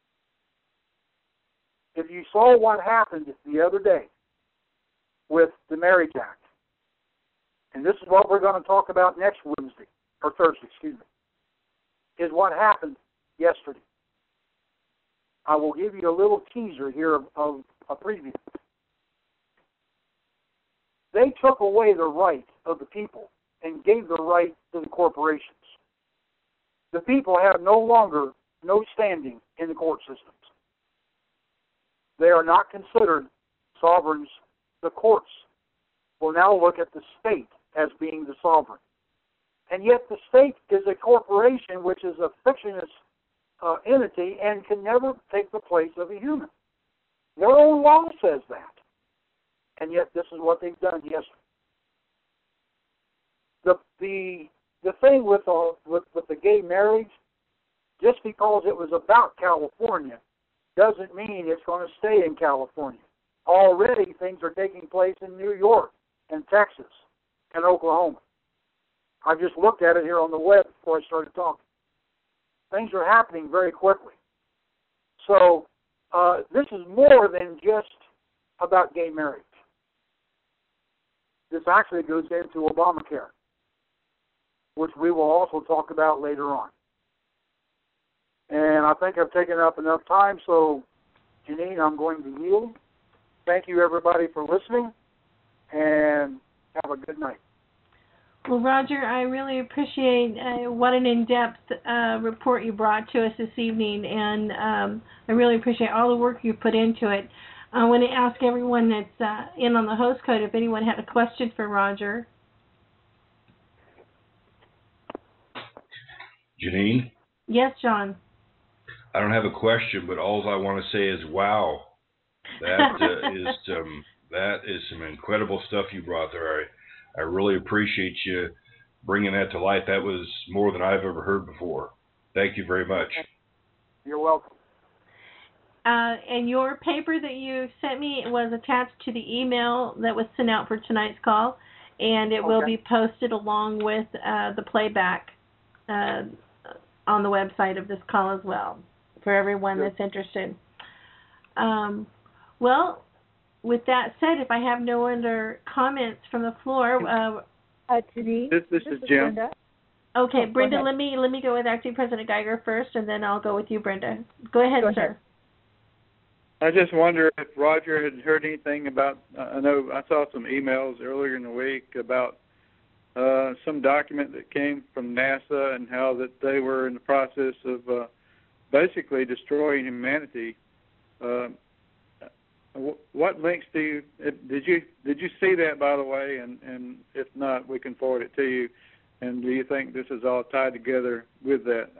If you saw what happened the other day with the Marriage Act, and this is what we're going to talk about next Thursday, is what happened yesterday. I will give you a little teaser here of a preview. They took away the right of the people and gave the right to the corporations. The people have no standing in the court systems. They are not considered sovereigns. The courts will now look at the state as being the sovereign. And yet the state is a corporation which is a fictitious entity and can never take the place of a human. Their own law says that. And yet this is what they've done yesterday. The thing with the gay marriage, just because it was about California, doesn't mean it's going to stay in California. Already things are taking place in New York and Texas and Oklahoma. I just looked at it here on the web before I started talking. Things are happening very quickly. So this is more than just about gay marriage. This actually goes into Obamacare, which we will also talk about later on. And I think I've taken up enough time, so Janine, I'm going to yield. Thank you, everybody, for listening, and have a good night. Well, Roger, I really appreciate what an in-depth report you brought to us this evening, and I really appreciate all the work you put into it. I want to ask everyone that's in on the host code if anyone had a question for Roger. Janine? Yes, John. I don't have a question, but all I want to say is, wow, that is some incredible stuff you brought there. I really appreciate you bringing that to light. That was more than I've ever heard before. Thank you very much. You're welcome. And your paper that you sent me was attached to the email that was sent out for tonight's call, and it will be posted along with the playback on the website of this call as well for everyone that's interested. Well, with that said, if I have no other comments from the floor, Denise, this is Jim. Brenda. Okay, Brenda, let me go with Acting President Geiger first, and then I'll go with you, Brenda. Go ahead, sir. I just wonder if Roger had heard anything about, I know I saw some emails earlier in the week about some document that came from NASA and how that they were in the process of basically destroying humanity. What links do you did you see that, by the way? And if not, we can forward it to you. And do you think this is all tied together with that?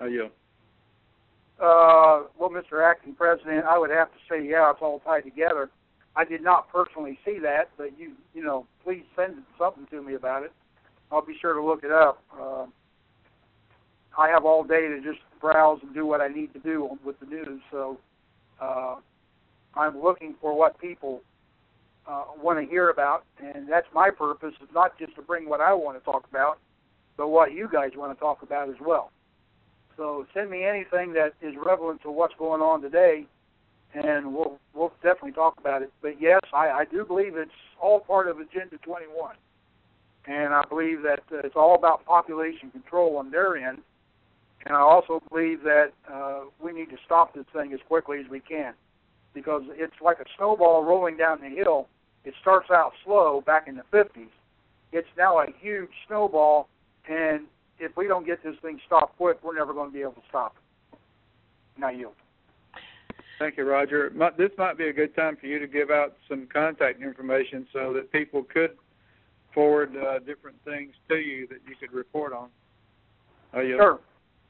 Well, Mr. Acting President, I would have to say, yeah, it's all tied together. I did not personally see that, but you know, please send something to me about it. I'll be sure to look it up. I have all day to just browse and do what I need to do with the news, so I'm looking for what people want to hear about, and that's my purpose. It's not just to bring what I want to talk about, but what you guys want to talk about as well. So send me anything that is relevant to what's going on today, and we'll definitely talk about it. But yes, I do believe it's all part of Agenda 21, and I believe that it's all about population control on their end, and I also believe that we need to stop this thing as quickly as we can, because it's like a snowball rolling down the hill. It starts out slow back in the 50s. It's now a huge snowball, and if we don't get this thing stopped quick, we're never going to be able to stop it. Now yield. Thank you, Roger. This might be a good time for you to give out some contact information so that people could forward different things to you that you could report on. Sure.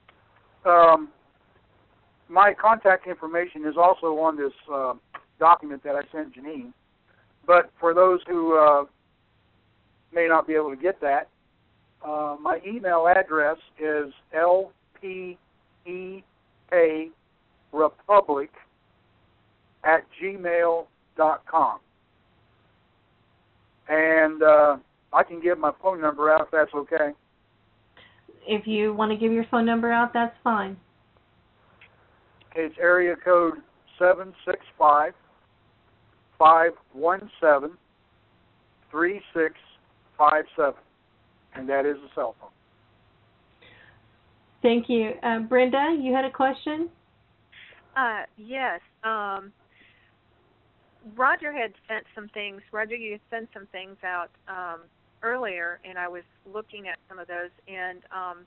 My contact information is also on this document that I sent Janine. But for those who may not be able to get that, my email address is lpearepublic@gmail.com. And I can give my phone number out if that's okay. If you want to give your phone number out, that's fine. Okay, it's area code 765-517-3657. And that is a cell phone. Thank you. Brenda, you had a question? Yes. Roger had sent some things. Roger, you had sent some things out earlier, and I was looking at some of those. And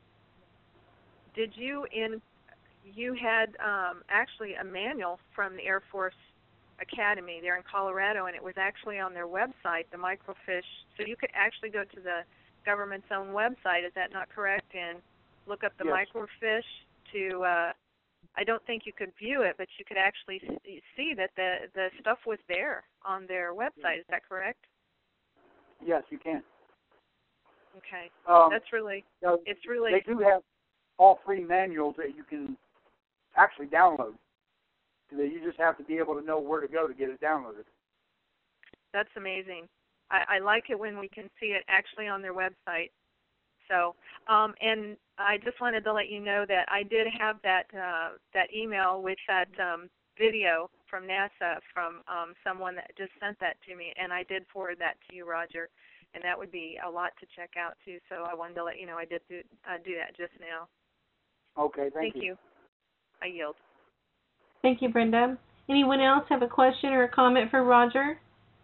you had actually a manual from the Air Force Academy there in Colorado, and it was actually on their website, the microfiche. So you could actually go to the government's own website, is that not correct, and look up the microfiche to, I don't think you could view it, but you could actually see that the stuff was there on their website, is that correct? Yes, you can. Okay. That's really, it's really... They do have all free manuals that you can actually download. You just have to be able to know where to go to get it downloaded. That's amazing. I like it when we can see it actually on their website. So, and I just wanted to let you know that I did have that email with that video from NASA from someone that just sent that to me, and I did forward that to you, Roger, and that would be a lot to check out too. So I wanted to let you know I did do that just now. Okay, thank you. I yield. Thank you, Brenda. Anyone else have a question or a comment for Roger?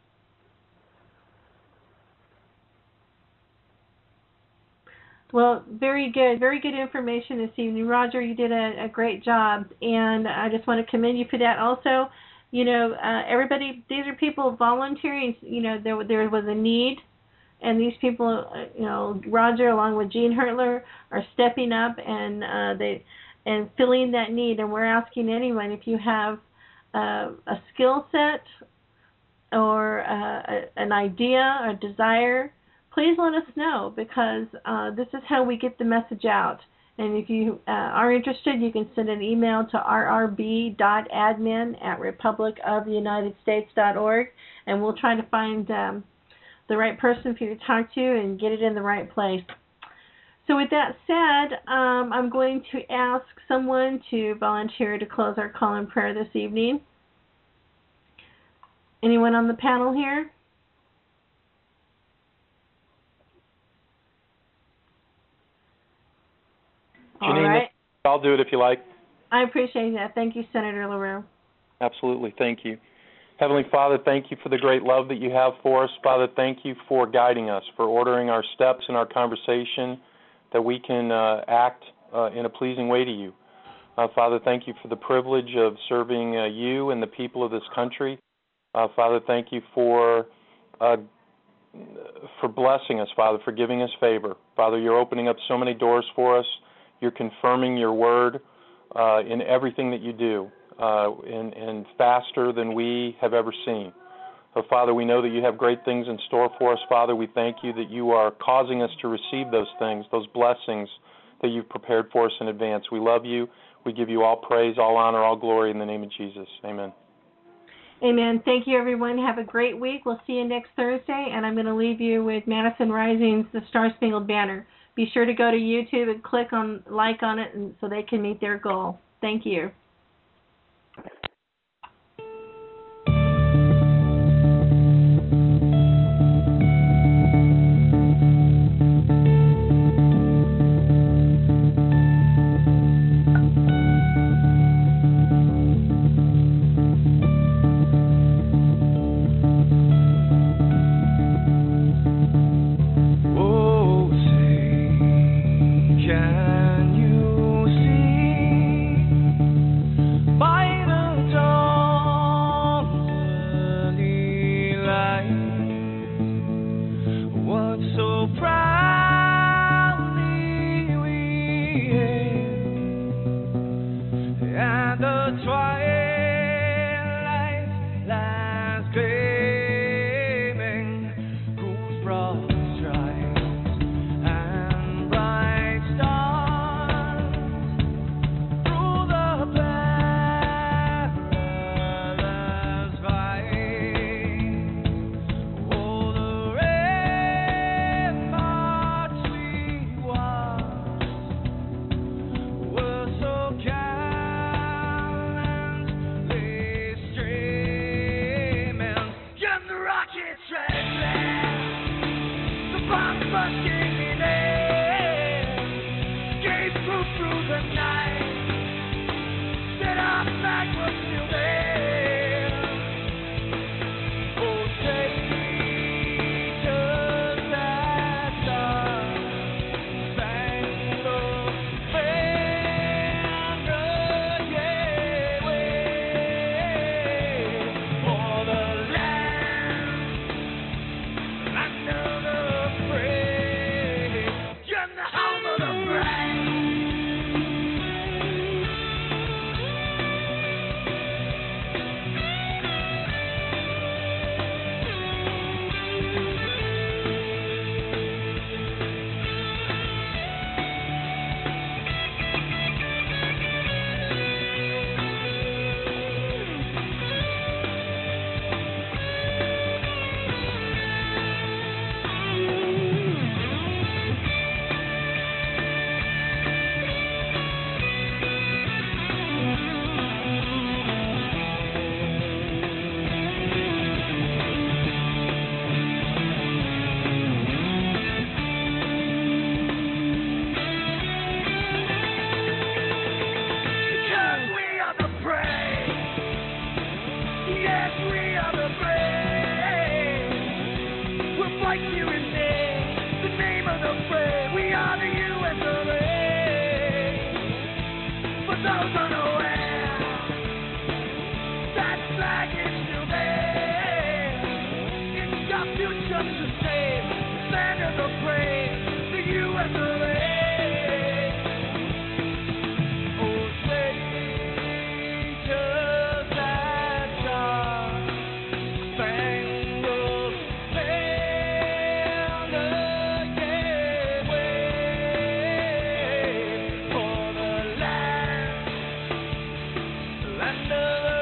Well, very good information this evening. Roger, you did a great job, and I just want to commend you for that. Also, you know, everybody, these are people volunteering. You know, there was a need, and these people, you know, Roger along with Gene Hertler are stepping up and filling that need. And we're asking anyone, if you have a skill set or an idea or desire, please let us know, because this is how we get the message out. And if you are interested, you can send an email to rrb.admin@republicoftheunitedstates.org, and we'll try to find the right person for you to talk to and get it in the right place. So with that said, I'm going to ask someone to volunteer to close our call in prayer this evening. Anyone on the panel here? Janine, all right. I'll do it if you like. I appreciate that. Thank you, Senator LaRue. Absolutely. Thank you. Heavenly Father, thank you for the great love that you have for us. Father, thank you for guiding us, for ordering our steps in our conversation, that we can act in a pleasing way to you. Father, thank you for the privilege of serving you and the people of this country. Father, thank you for blessing us, Father, for giving us favor. Father, you're opening up so many doors for us. You're confirming your word in everything that you do, and faster than we have ever seen. So, Father, we know that you have great things in store for us. Father, we thank you that you are causing us to receive those things, those blessings that you've prepared for us in advance. We love you. We give you all praise, all honor, all glory in the name of Jesus. Amen. Amen. Thank you, everyone. Have a great week. We'll see you next Thursday, and I'm going to leave you with Madison Rising's The Star-Spangled Banner. Be sure to go to YouTube and click on like on it and so they can meet their goal. Thank you. Under